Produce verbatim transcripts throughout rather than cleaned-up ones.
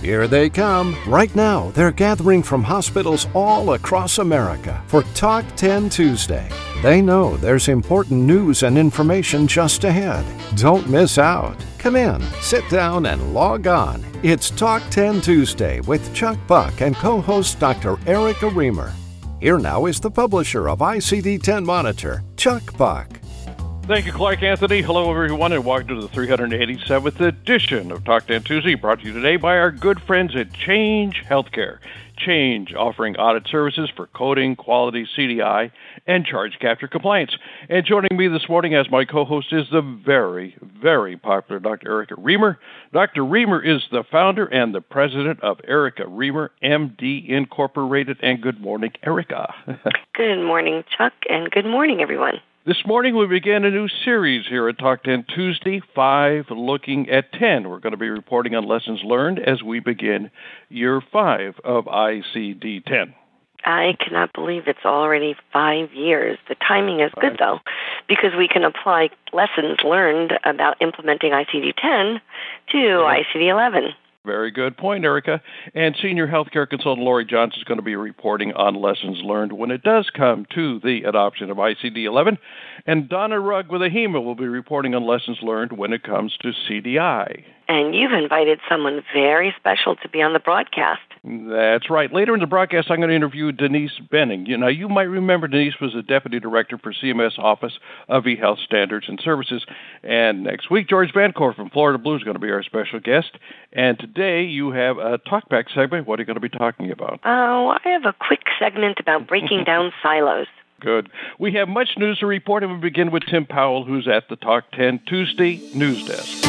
Here they come. Right now, they're gathering from hospitals all across America for Talk ten Tuesday. They know there's important news and information just ahead. Don't miss out. Come in, sit down, and log on. It's Talk ten Tuesday with Chuck Buck and co-host Doctor Erica Remer. Here now is the publisher of I C D ten Monitor, Chuck Buck. Thank you, Clark Anthony. Hello, everyone, and welcome to the three hundred eighty-seventh edition of Talk ten Tuesday, brought to you today by our good friends at Change Healthcare. Change, offering audit services for coding, quality, C D I, and charge capture compliance. And joining me this morning as my co-host is the very, very popular Doctor Erica Remer. Doctor Remer is the founder and the president of Erica Remer, M D Incorporated. And good morning, Erica. Good morning, Chuck, and good morning, everyone. This morning we begin a new series here at Talk ten Tuesday, five looking at ten. We're going to be reporting on lessons learned as we begin year five of I C D ten. I cannot believe it's already five years. The timing is good, though, because we can apply lessons learned about implementing I C D ten to yeah. I C D eleven. Very good point, Erica. And Senior Healthcare Consultant Lori Johnson is going to be reporting on lessons learned when it does come to the adoption of I C D eleven. And Donna Rugg with AHIMA will be reporting on lessons learned when it comes to C D I. And you've invited someone very special to be on the broadcast. That's right. Later in the broadcast, I'm going to interview Denise Benning. You know, you might remember Denise was the Deputy Director for C M S Office of eHealth Standards and Services. And next week, George Vancourt from Florida Blue is going to be our special guest. And today, you have a talkback segment. What are you going to be talking about? Oh, I have a quick segment about breaking down silos. Good. We have much news to report, and we begin with Tim Powell, who's at the Talk ten Tuesday News Desk.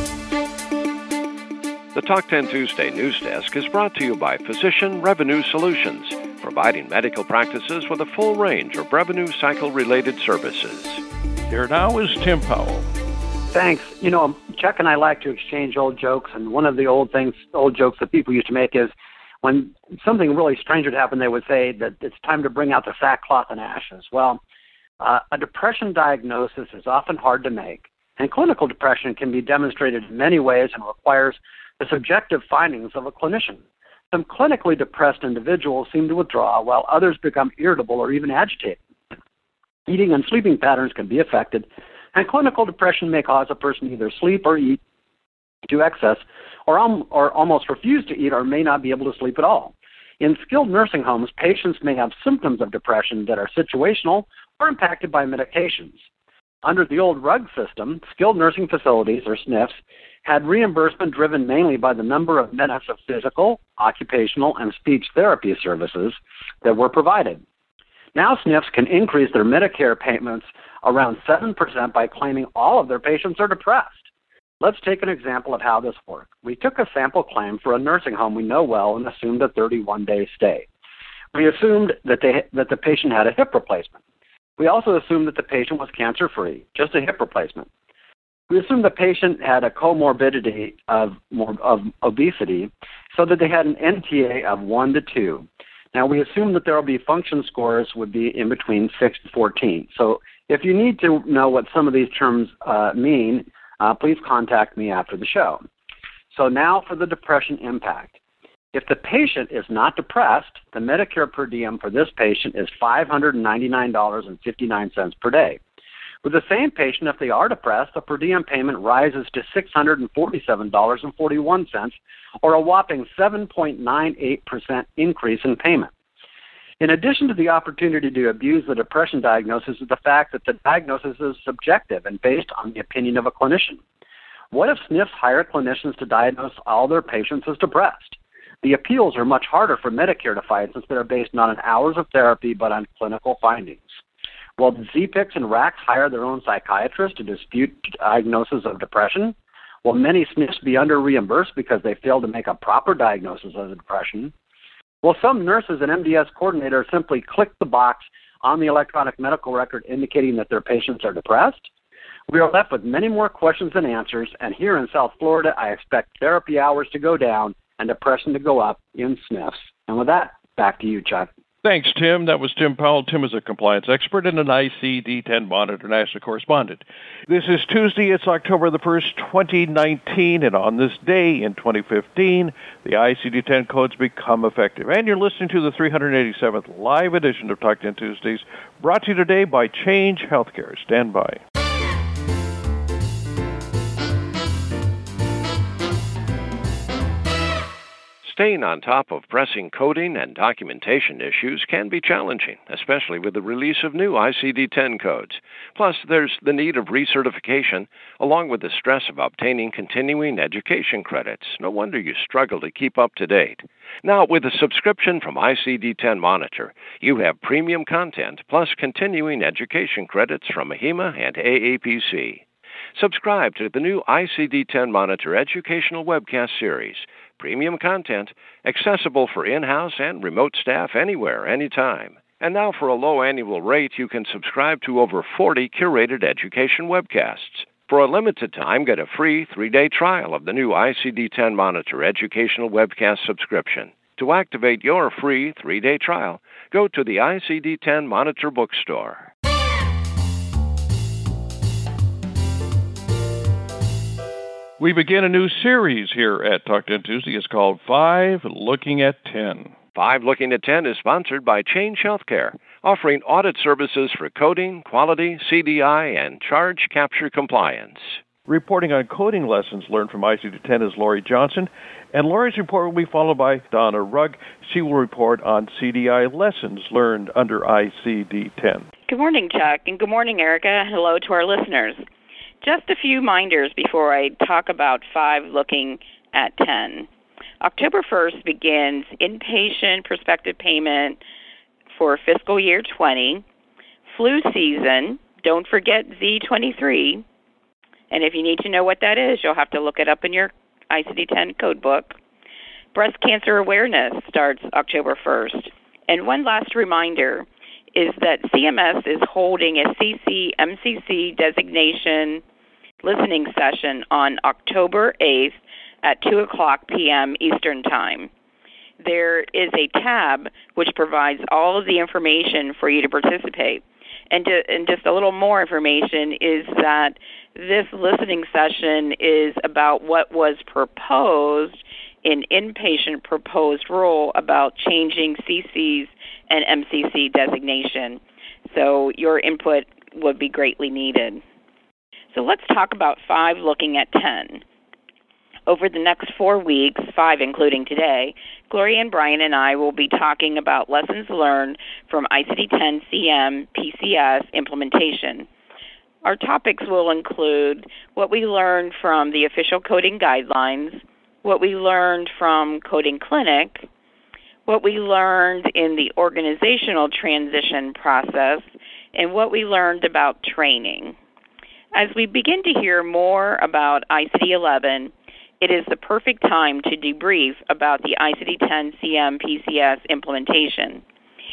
The Talk ten Tuesday News Desk is brought to you by Physician Revenue Solutions, providing medical practices with a full range of revenue cycle-related services. Here now is Tim Powell. Thanks. You know, Chuck and I like to exchange old jokes, and one of the old things, old jokes that people used to make is when something really strange would happen, they would say that it's time to bring out the sackcloth and ashes. Well, uh, a depression diagnosis is often hard to make, and clinical depression can be demonstrated in many ways and requires the subjective findings of a clinician. Some clinically depressed individuals seem to withdraw, while others become irritable or even agitated. Eating and sleeping patterns can be affected, and clinical depression may cause a person to either sleep or eat to excess, or, um, or almost refuse to eat, or may not be able to sleep at all. In skilled nursing homes, patients may have symptoms of depression that are situational or impacted by medications. Under the old RUG system, skilled nursing facilities, or S N Fs, had reimbursement driven mainly by the number of minutes of physical, occupational, and speech therapy services that were provided. Now S N Fs can increase their Medicare payments around seven percent by claiming all of their patients are depressed. Let's take an example of how this worked. We took a sample claim for a nursing home we know well and assumed a thirty-one day stay. We assumed that, they, that the patient had a hip replacement. We also assumed that the patient was cancer-free, just a hip replacement. We assumed the patient had a comorbidity of, of obesity, so that they had an N T A of one to two. Now, we assumed that there will be function scores would be in between six to fourteen. So if you need to know what some of these terms uh, mean, uh, please contact me after the show. So now for the depression impact. If the patient is not depressed, the Medicare per diem for this patient is five hundred ninety-nine dollars and fifty-nine cents per day. With the same patient, if they are depressed, the per diem payment rises to six hundred forty-seven dollars and forty-one cents, or a whopping seven point nine eight percent increase in payment. In addition to the opportunity to abuse the depression diagnosis is the fact that the diagnosis is subjective and based on the opinion of a clinician. What if S N Fs hire clinicians to diagnose all their patients as depressed? The appeals are much harder for Medicare to fight since they're based not on hours of therapy but on clinical findings. Will the Z P I Cs and R A Cs hire their own psychiatrists to dispute diagnosis of depression? Will many S N Fs be under-reimbursed because they failed to make a proper diagnosis of depression? Will some nurses and M D S coordinators simply click the box on the electronic medical record indicating that their patients are depressed? We are left with many more questions than answers, and here in South Florida, I expect therapy hours to go down and depression to go up in S N Fs. And with that, back to you, Chuck. Thanks, Tim. That was Tim Powell. Tim is a compliance expert and an I C D ten Monitor National Correspondent. This is Tuesday. It's October the first, twenty nineteen, and on this day in twenty fifteen, the I C D ten codes become effective. And you're listening to the three hundred eighty-seventh live edition of Talk ten Tuesdays, brought to you today by Change Healthcare. Stand by. Staying on top of pressing coding and documentation issues can be challenging, especially with the release of new I C D ten codes. Plus, there's the need of recertification, along with the stress of obtaining continuing education credits. No wonder you struggle to keep up to date. Now, with a subscription from I C D ten Monitor, you have premium content plus continuing education credits from AHIMA and A A P C. Subscribe to the new I C D ten Monitor Educational Webcast Series. Premium content, accessible for in-house and remote staff anywhere, anytime. And now for a low annual rate, you can subscribe to over forty curated education webcasts. For a limited time, get a free three-day trial of the new I C D ten Monitor Educational Webcast subscription. To activate your free three-day trial, go to the I C D ten Monitor bookstore. We begin a new series here at Talk ten Tuesday. It's called Five Looking at ten. Five Looking at ten is sponsored by Change Healthcare, offering audit services for coding, quality, C D I, and charge capture compliance. Reporting on coding lessons learned from I C D ten is Lori Johnson, and Lori's report will be followed by Donna Rugg. She will report on C D I lessons learned under I C D ten. Good morning, Chuck, and good morning, Erica. Hello to our listeners. Just a few reminders before I talk about Five Looking at ten. October first begins inpatient prospective payment for fiscal year twenty, flu season, don't forget Z twenty-three, and if you need to know what that is, you'll have to look it up in your I C D ten code book. Breast cancer awareness starts October first. And one last reminder is that C M S is holding a C C M C C designation listening session on October eighth at two o'clock p.m. Eastern Time. There is a tab which provides all of the information for you to participate. And, to, and just a little more information is that this listening session is about what was proposed in inpatient proposed rule about changing C C's and M C C designation. So your input would be greatly needed. So let's talk about Five Looking at ten. Over the next four weeks, five including today, Gloria and Brian and I will be talking about lessons learned from I C D ten C M P C S implementation. Our topics will include what we learned from the official coding guidelines, what we learned from Coding Clinic, what we learned in the organizational transition process, and what we learned about training. As we begin to hear more about I C D eleven, it is the perfect time to debrief about the I C D ten C M P C S implementation.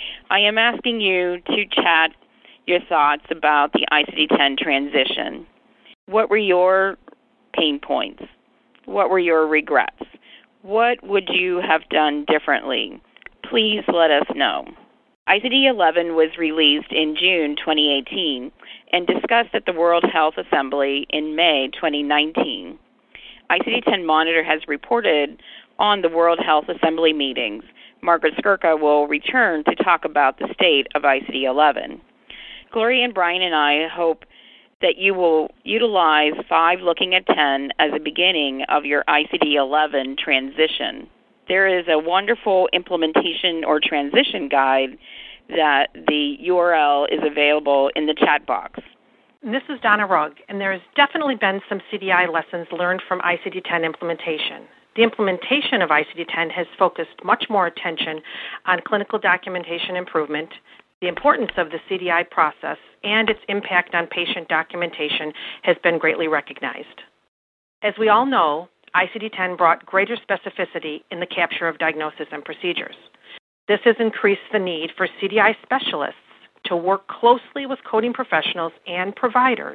I am asking you to chat your thoughts about the I C D ten transition. What were your pain points? What were your regrets? What would you have done differently? Please let us know. I C D eleven was released in June twenty eighteen and discussed at the World Health Assembly in May twenty nineteen. I C D ten Monitor has reported on the World Health Assembly meetings. Margaret Skirka will return to talk about the state of I C D eleven. Gloria and Brian and I hope that you will utilize Five Looking at ten as a beginning of your I C D eleven transition. There is a wonderful implementation or transition guide that the U R L is available in the chat box. This is Donna Rugg, and there has definitely been some C D I lessons learned from I C D ten implementation. The implementation of I C D ten has focused much more attention on clinical documentation improvement. The importance of the C D I process and its impact on patient documentation has been greatly recognized. As we all know, I C D ten brought greater specificity in the capture of diagnosis and procedures. This has increased the need for C D I specialists to work closely with coding professionals and providers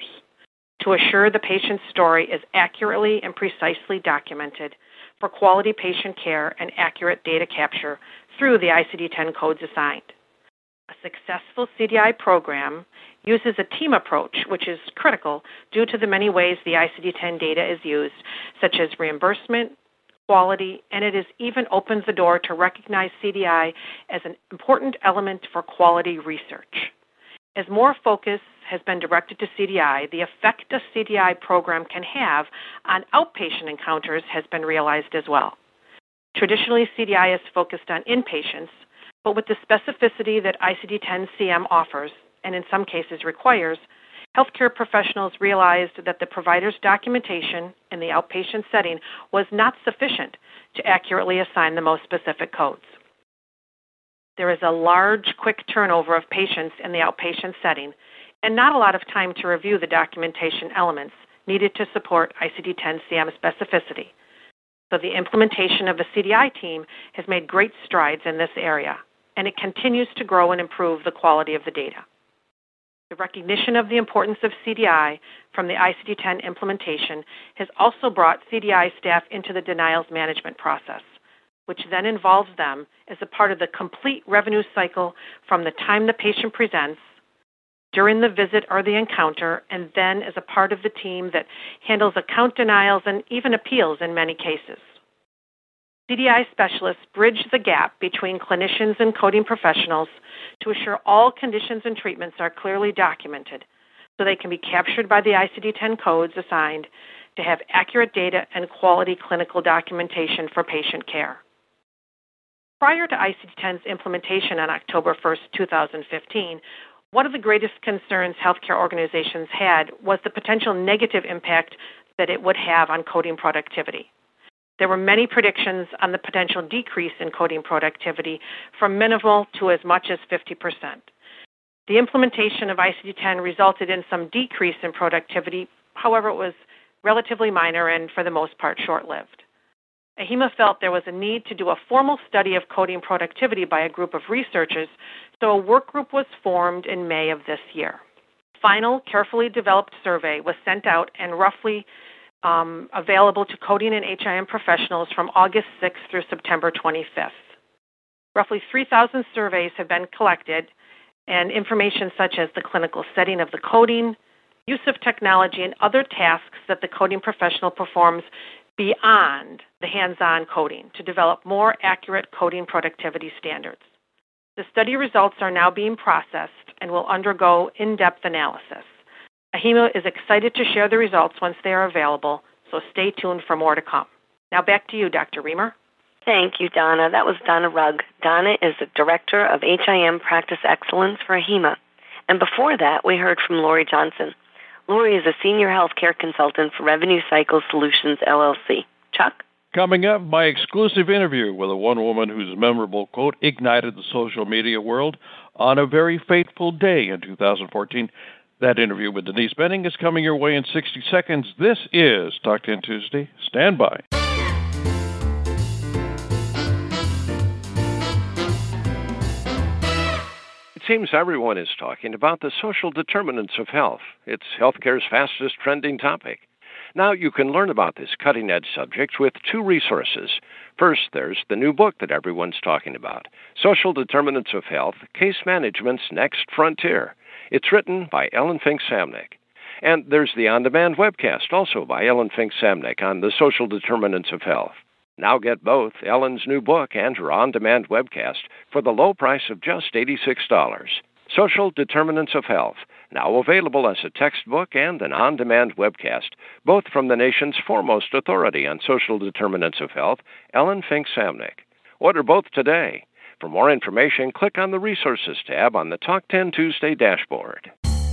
to assure the patient's story is accurately and precisely documented for quality patient care and accurate data capture through the I C D ten codes assigned. A successful C D I program uses a team approach, which is critical due to the many ways the I C D ten data is used, such as reimbursement, quality, and it is even opens the door to recognize C D I as an important element for quality research. As more focus has been directed to C D I, the effect a C D I program can have on outpatient encounters has been realized as well. Traditionally, C D I is focused on inpatients, but with the specificity that I C D ten C M offers, and in some cases requires, healthcare professionals realized that the provider's documentation in the outpatient setting was not sufficient to accurately assign the most specific codes. There is a large, quick turnover of patients in the outpatient setting, and not a lot of time to review the documentation elements needed to support I C D ten C M specificity. So the implementation of the C D I team has made great strides in this area, and it continues to grow and improve the quality of the data. The recognition of the importance of C D I from the I C D ten implementation has also brought C D I staff into the denials management process, which then involves them as a part of the complete revenue cycle from the time the patient presents, during the visit or the encounter, and then as a part of the team that handles account denials and even appeals in many cases. C D I specialists bridge the gap between clinicians and coding professionals to assure all conditions and treatments are clearly documented so they can be captured by the I C D ten codes assigned to have accurate data and quality clinical documentation for patient care. Prior to I C D ten's implementation on October first, two thousand fifteen, one of the greatest concerns healthcare organizations had was the potential negative impact that it would have on coding productivity. There were many predictions on the potential decrease in coding productivity from minimal to as much as fifty percent. The implementation of I C D ten resulted in some decrease in productivity. However, it was relatively minor and, for the most part, short-lived. AHIMA felt there was a need to do a formal study of coding productivity by a group of researchers, so a work group was formed in May of this year. Final, carefully developed survey was sent out and roughly um, available to coding and H I M professionals from August sixth through September twenty-fifth. Roughly three thousand surveys have been collected, and information such as the clinical setting of the coding, use of technology, and other tasks that the coding professional performs beyond the hands-on coding to develop more accurate coding productivity standards. The study results are now being processed and will undergo in-depth analysis. AHIMA is excited to share the results once they are available, so stay tuned for more to come. Now back to you, Doctor Reamer. Thank you, Donna. That was Donna Rugg. Donna is the Director of H I M Practice Excellence for AHIMA. And before that, we heard from Lori Johnson. Lori is a Senior Healthcare Consultant for Revenue Cycle Solutions, L L C. Chuck? Coming up, my exclusive interview with a one woman whose memorable quote ignited the social media world on a very fateful day in two thousand fourteen. That interview with Denise Benning is coming your way in sixty seconds. This is Talk ten Tuesday. Stand by. It seems everyone is talking about the social determinants of health. It's healthcare's fastest trending topic. Now you can learn about this cutting-edge subject with two resources. First, there's the new book that everyone's talking about, Social Determinants of Health, Case Management's Next Frontier. It's written by Ellen Fink-Samnick. And there's the on-demand webcast, also by Ellen Fink-Samnick, on the social determinants of health. Now get both Ellen's new book and her on-demand webcast for the low price of just eighty-six dollars. Social Determinants of Health, now available as a textbook and an on-demand webcast, both from the nation's foremost authority on social determinants of health, Ellen Fink-Samnick. Order both today. For more information, click on the Resources tab on the Talk ten Tuesday dashboard.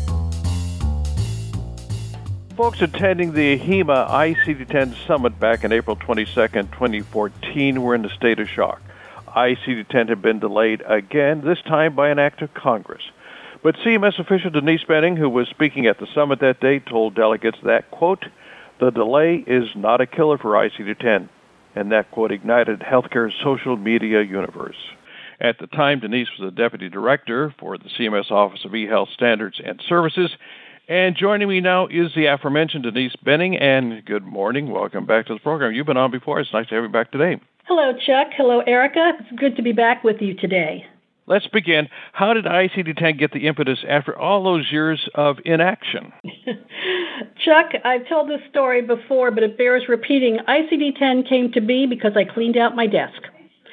Folks attending the AHIMA I C D ten Summit back on April twenty-second, twenty fourteen were in a state of shock. I C D ten had been delayed again, this time by an act of Congress. But C M S official Denise Benning, who was speaking at the summit that day, told delegates that, quote, the delay is not a killer for I C D ten, and that, quote, ignited healthcare's social media universe. At the time, Denise was the deputy director for the C M S Office of eHealth Standards and Services. And joining me now is the aforementioned Denise Benning. And good morning. Welcome back to the program. You've been on before. It's nice to have you back today. Hello, Chuck. Hello, Erica. It's good to be back with you today. let's begin. How did I C D ten get the impetus after all those years of inaction? Chuck, I've told this story before, but it bears repeating. I C D ten came to be because I cleaned out my desk.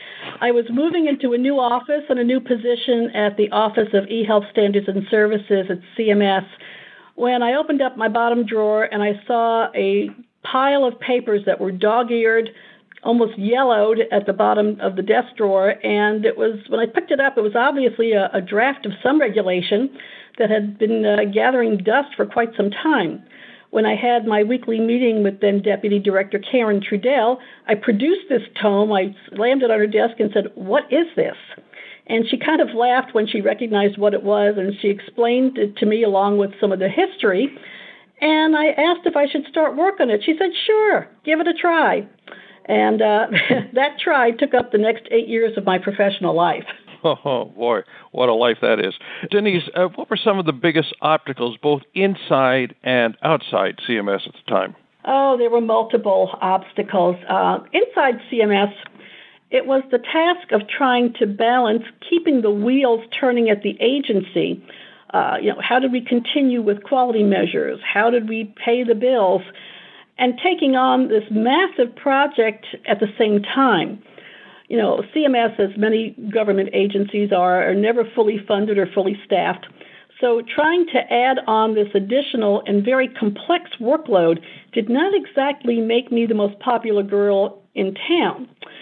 I was moving into a new office and a new position at the Office of E-Health Standards and Services at C M S when I opened up my bottom drawer and I saw a pile of papers that were dog-eared, almost yellowed at the bottom of the desk drawer. And it was, when I picked it up, it was obviously a, a draft of some regulation that had been uh, gathering dust for quite some time. When I had my weekly meeting with then Deputy Director Karen Trudell, I produced this tome, I slammed it on her desk and said, "What is this?" And she kind of laughed when she recognized what it was, and she explained it to me along with some of the history. And I asked if I should start work on it. She said, "Sure, give it a try." And uh, that try took up the next eight years of my professional life. Oh, boy, what a life that is. Denise, uh, what were some of the biggest obstacles, both inside and outside C M S at the time? Oh, there were multiple obstacles. Uh, inside C M S, it was the task of trying to balance keeping the wheels turning at the agency. Uh, you know, how did we continue with quality measures? How did we pay the bills? And taking on this massive project at the same time. You know, C M S, as many government agencies are, are never fully funded or fully staffed. So trying to add on this additional and very complex workload did not exactly make me the most popular girl in town.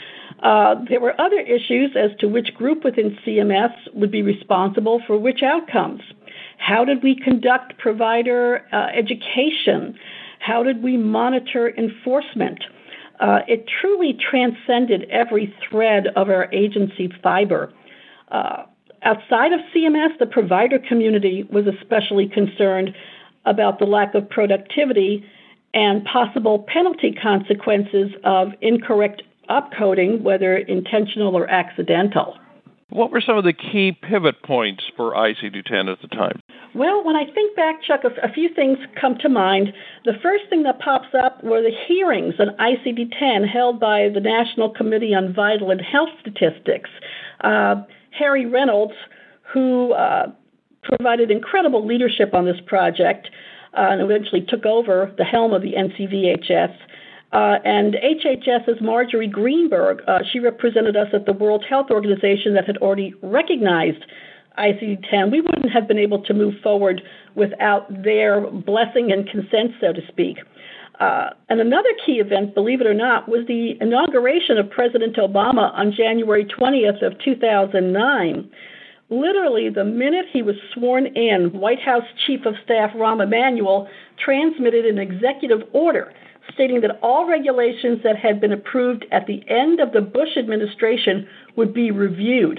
Uh, there were other issues as to which group within C M S would be responsible for which outcomes. How did we conduct provider uh, education? How did we monitor enforcement? Uh, it truly transcended every thread of our agency fiber. Uh, outside of C M S, the provider community was especially concerned about the lack of productivity and possible penalty consequences of incorrect upcoding, whether intentional or accidental. What were some of the key pivot points for I C D ten at the time? Well, when I think back, Chuck, a, a few things come to mind. The first thing that pops up were the hearings on I C D ten held by the National Committee on Vital and Health Statistics. Uh, Harry Reynolds, who uh, provided incredible leadership on this project uh, and eventually took over the helm of the N C V H S, Uh, and HHS's Marjorie Greenberg, uh, she represented us at the World Health Organization that had already recognized I C D ten. We wouldn't have been able to move forward without their blessing and consent, so to speak. Uh, and another key event, believe it or not, was the inauguration of President Obama on January twentieth of two thousand nine. Literally, the minute he was sworn in, White House Chief of Staff Rahm Emanuel transmitted an executive order stating that all regulations that had been approved at the end of the Bush administration would be reviewed.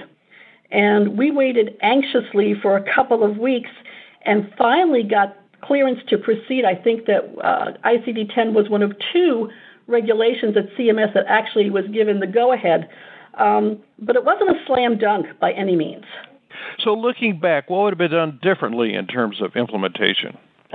And we waited anxiously for a couple of weeks and finally got clearance to proceed. I think that uh, I C D ten was one of two regulations at C M S that actually was given the go-ahead. Um, but it wasn't a slam dunk by any means. So looking back, what would have been done differently in terms of implementation?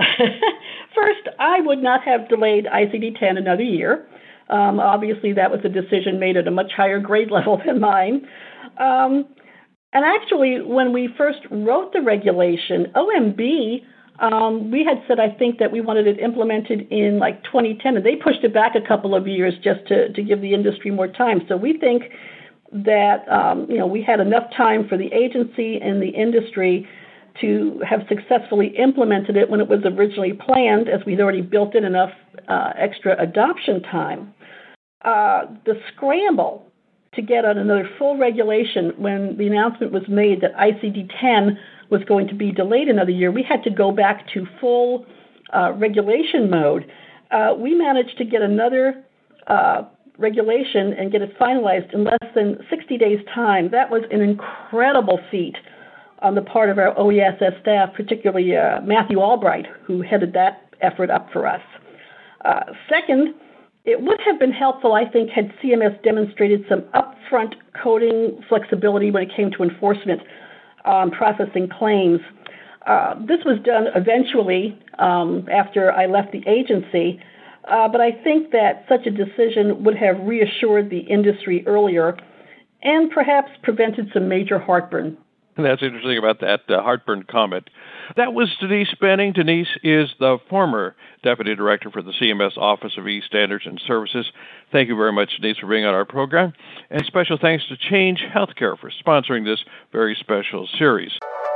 First, I would not have delayed I C D ten another year. Um, obviously, that was a decision made at a much higher grade level than mine. Um, and actually, when we first wrote the regulation, O M B, um, we had said, I think, that we wanted it implemented in like twenty ten, and they pushed it back a couple of years just to, to give the industry more time. So we think that um, you know we had enough time for the agency and the industry to have successfully implemented it when it was originally planned, as we'd already built in enough uh, extra adoption time. Uh, the scramble to get on another full regulation when the announcement was made that I C D ten was going to be delayed another year, we had to go back to full uh, regulation mode. Uh, we managed to get another uh, regulation and get it finalized in less than sixty days' time. That was an incredible feat on the part of our O E S S staff, particularly uh, Matthew Albright, who headed that effort up for us. Uh, second, it would have been helpful, I think, had C M S demonstrated some upfront coding flexibility when it came to enforcement on processing claims. Uh, this was done eventually um, after I left the agency, uh, but I think that such a decision would have reassured the industry earlier and perhaps prevented some major heartburn That's interesting about that uh, heartburn comment. That was Denise Benning. Denise is the former Deputy Director for the C M S Office of E-Standards and Services. Thank you very much, Denise, for being on our program. And special thanks to Change Healthcare for sponsoring this very special series.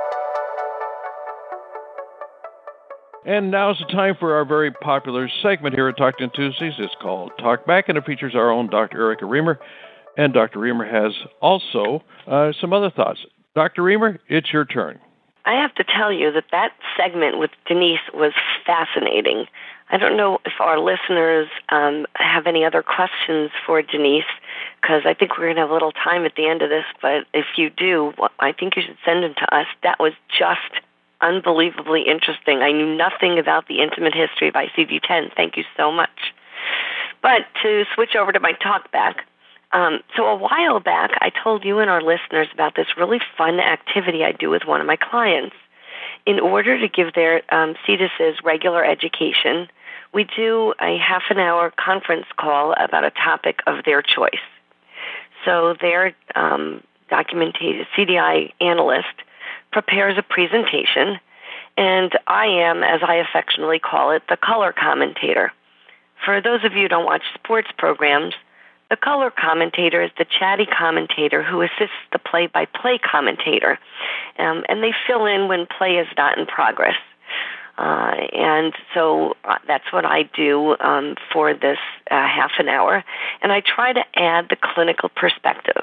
And now's the time for our very popular segment here at Talk ten Tuesdays. It's called Talk Back, and it features our own Doctor Erica Remer. And Doctor Remer has also uh, some other thoughts. Doctor Remer, it's your turn. I have to tell you that that segment with Denise was fascinating. I don't know if our listeners um, have any other questions for Denise, because I think we're going to have a little time at the end of this, but if you do, I think you should send them to us. That was just unbelievably interesting. I knew nothing about the intimate history of I C D ten. Thank you so much. But to switch over to my talk back, Um, so a while back, I told you and our listeners about this really fun activity I do with one of my clients. In order to give their um, C D S S regular education, we do a half an hour conference call about a topic of their choice. So their um, documented C D I analyst prepares a presentation, and I am, as I affectionately call it, the color commentator. For those of you who don't watch sports programs, the color commentator is the chatty commentator who assists the play-by-play commentator, um, and they fill in when play is not in progress. Uh, and so uh, that's what I do um, for this uh, half an hour, and I try to add the clinical perspective.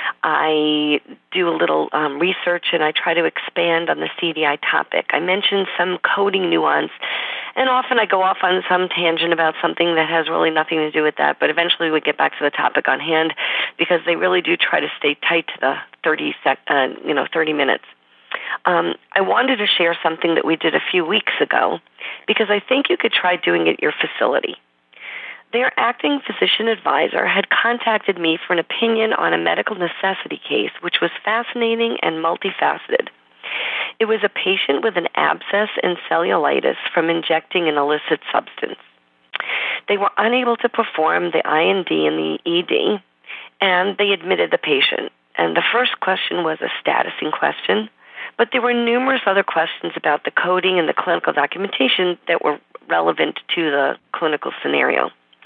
I do a little um, research, and I try to expand on the C D I topic. I mention some coding nuance, and often I go off on some tangent about something that has really nothing to do with that, but eventually we get back to the topic on hand because they really do try to stay tight to the thirty sec, uh, you know, thirty minutes. Um, I wanted to share something that we did a few weeks ago because I think you could try doing it at your facility. Their acting physician advisor had contacted me for an opinion on a medical necessity case, which was fascinating and multifaceted. It was a patient with an abscess and cellulitis from injecting an illicit substance. They were unable to perform the I N D and the E D, and they admitted the patient. And the first question was a statusing question, but there were numerous other questions about the coding and the clinical documentation that were relevant to the clinical scenario.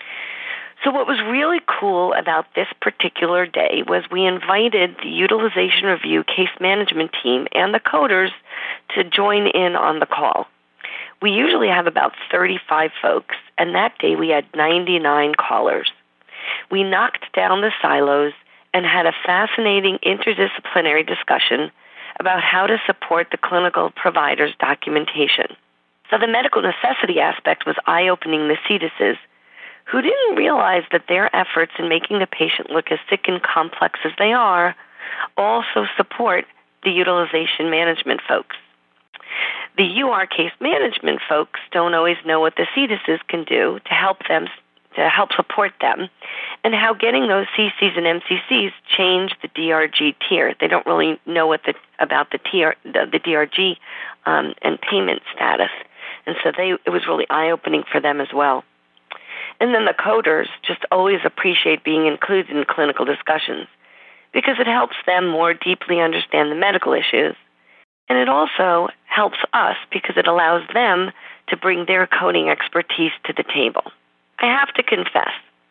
So what was really cool about this particular day was we invited the utilization review case management team and the coders to join in on the call. We usually have about thirty-five folks, and that day we had ninety-nine callers. We knocked down the silos and had a fascinating interdisciplinary discussion about how to support the clinical provider's documentation. So the medical necessity aspect was eye-opening the C D S S, who didn't realize that their efforts in making the patient look as sick and complex as they are also support the utilization management folks. The U R case management folks don't always know what the C D S S can do to help them, to help support them, and how getting those C Cs and M C Cs change the D R G tier. They don't really know what the, about the, T R, the, the D R G um, and payment status, and so they, it was really eye-opening for them as well. And then the coders just always appreciate being included in clinical discussions because it helps them more deeply understand the medical issues. And it also helps us because it allows them to bring their coding expertise to the table. I have to confess,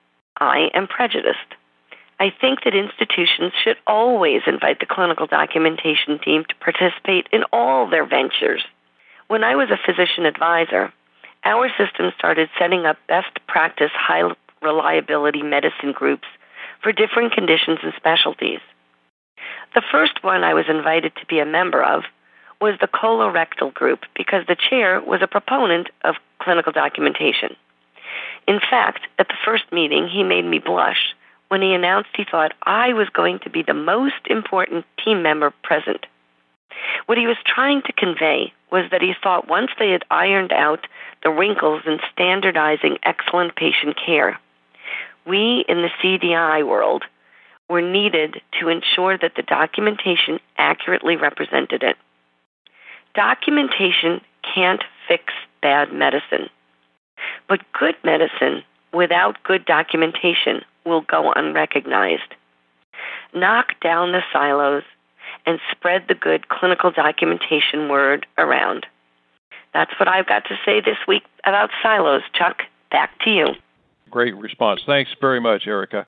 I am prejudiced. I think that institutions should always invite the clinical documentation team to participate in all their ventures. When I was a physician advisor, our system started setting up best practice high reliability medicine groups for different conditions and specialties. The first one I was invited to be a member of was the colorectal group because the chair was a proponent of clinical documentation. In fact, at the first meeting, he made me blush when he announced he thought I was going to be the most important team member present. What he was trying to convey was that he thought once they had ironed out the wrinkles in standardizing excellent patient care, we in the C D I world were needed to ensure that the documentation accurately represented it. Documentation can't fix bad medicine, but good medicine without good documentation will go unrecognized. Knock down the silos and spread the good clinical documentation word around. That's what I've got to say this week about silos. Chuck, back to you. Great response. Thanks very much, Erica.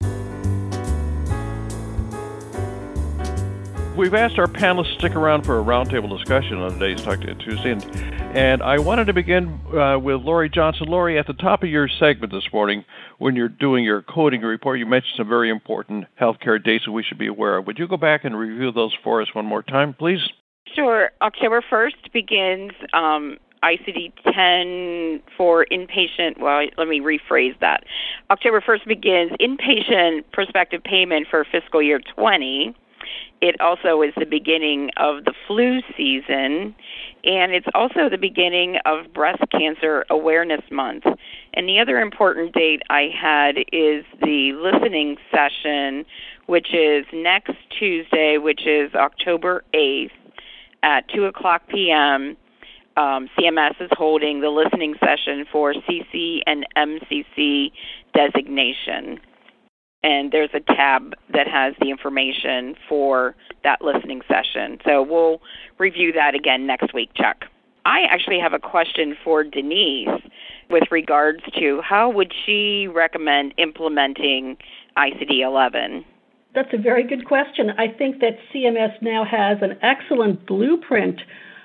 We've asked our panelists to stick around for a roundtable discussion on today's Talk ten Tuesday, and, and I wanted to begin uh, with Lori Johnson. Lori, at the top of your segment this morning, when you're doing your coding report, you mentioned some very important healthcare dates that we should be aware of. Would you go back and review those for us one more time, please? Sure. October first begins um, I C D ten for inpatient. Well, let me rephrase that. October first begins inpatient prospective payment for fiscal year twenty. It also is the beginning of the flu season, and it's also the beginning of Breast Cancer Awareness Month. And the other important date I had is the listening session, which is next Tuesday, which is October eighth at two o'clock p.m. Um, C M S is holding the listening session for C C and M C C designation. And there's a tab that has the information for that listening session. So we'll review that again next week, Chuck. I actually have a question for Denise with regards to how would she recommend implementing I C D eleven? That's a very good question. I think that C M S now has an excellent blueprint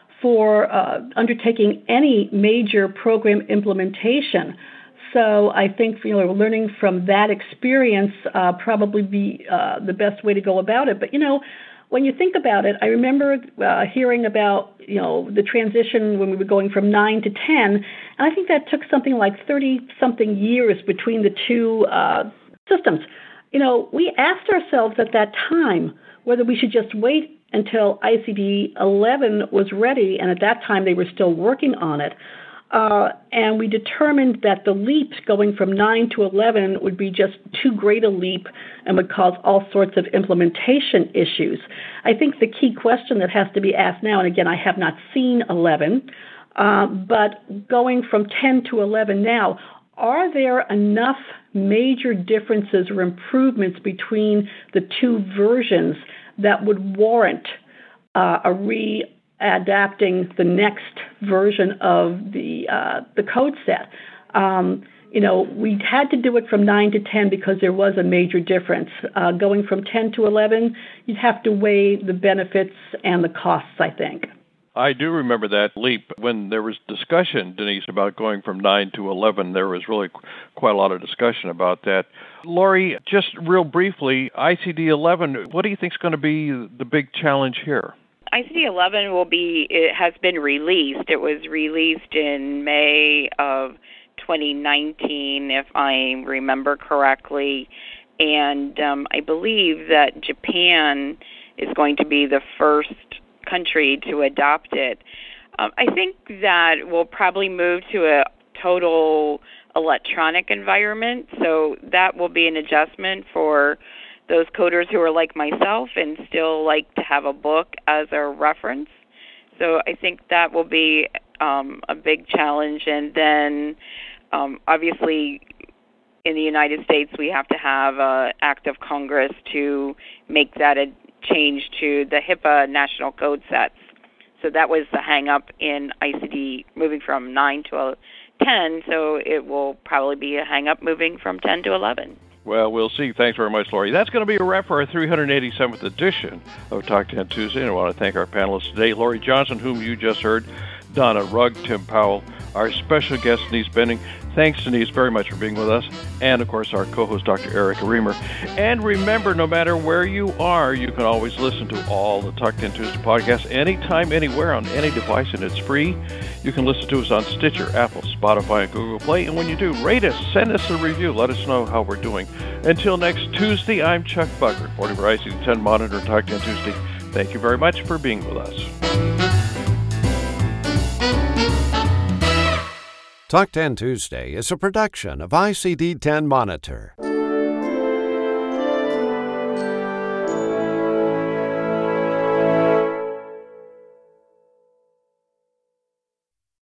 for uh, undertaking any major program implementation. So I think, you know, learning from that experience uh, probably be uh, the best way to go about it. But, you know, when you think about it, I remember uh, hearing about, you know, the transition when we were going from nine to ten, and I think that took something like thirty-something years between the two uh, systems. You know, we asked ourselves at that time whether we should just wait until I C D eleven was ready, and at that time they were still working on it. Uh, and we determined that the leap going from nine to eleven would be just too great a leap and would cause all sorts of implementation issues. I think the key question that has to be asked now, and again, I have not seen eleven, uh, but going from ten to eleven now, are there enough major differences or improvements between the two versions that would warrant uh, a re adapting the next version of the uh, the code set? Um, you know, we had to do it from nine to ten because there was a major difference. Uh, going from ten to eleven, you'd have to weigh the benefits and the costs, I think. I do remember that leap. When there was discussion, Denise, about going from nine to eleven, there was really quite a lot of discussion about that. Lori, just real briefly, I C D eleven, what do you think is going to be the big challenge here? I C D eleven will be, it has been released. It was released in May of twenty nineteen, if I remember correctly. And um, I believe that Japan is going to be the first country to adopt it. Um, I think that we'll probably move to a total electronic environment. So that will be an adjustment for those coders who are like myself and still like to have a book as a reference. So I think that will be um, a big challenge. And then um, obviously in the United States, we have to have an act of Congress to make that a change to the HIPAA national code sets. So that was the hang-up in I C D moving from nine to ten. So it will probably be a hang-up moving from ten to eleven. Well, we'll see. Thanks very much, Lori. That's going to be a wrap for our three hundred eighty-seventh edition of Talk ten Tuesday. And I want to thank our panelists today, Lori Johnson, whom you just heard, Donna Rugg, Tim Powell, our special guest, Denise Bending. Thanks, Denise, very much for being with us. And, of course, our co-host, Doctor Erica Remer. And remember, no matter where you are, you can always listen to all the Talk ten Tuesday podcasts anytime, anywhere, on any device, and it's free. You can listen to us on Stitcher, Apple, Spotify, and Google Play. And when you do, rate us, send us a review, let us know how we're doing. Until next Tuesday, I'm Chuck Buck, reporting for I C D ten Monitor and Talk ten Tuesday. Thank you very much for being with us. Talk ten Tuesday is a production of I C D ten Monitor.